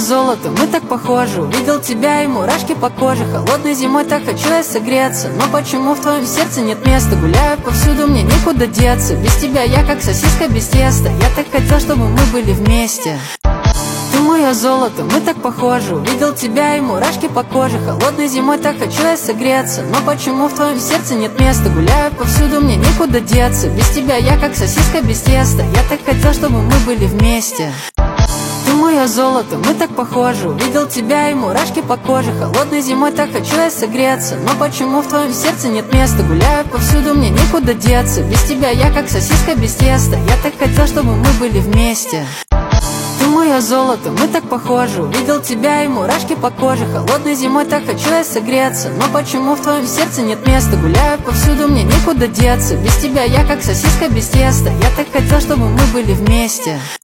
золото, мы так похожи. Увидел тебя и мурашки по коже. Холодной зимой так хочу я согреться, но почему в твоем сердце нет места? Гуляю повсюду, мне некуда деться. Без тебя я как сосиска без теста. Я так хотел, чтобы мы были вместе. Ты мое золото, мы так похожи. Увидел тебя и мурашки по коже. Холодной зимой так хочу я согреться, но почему в твоем сердце нет места? Гуляю повсюду, мне некуда деться. Без тебя я как сосиска без теста. Я так хотел, чтобы мы были вместе. Ты мое золото, мы так похожи. Увидел тебя и мурашки по коже. Холодной зимой так хочу я согреться, но почему в твоем сердце нет места? Гуляю повсюду, мне некуда деться. Без тебя я как сосиска без теста. Я так хотел, чтобы мы были вместе. Ты мое золото, мы так похожи. Увидел тебя и мурашки по коже. Холодной зимой так хочу я согреться, но почему в твоем сердце нет места? Гуляю повсюду, мне некуда деться. Без тебя я как сосиска без теста. Я так хотел, чтобы мы были вместе.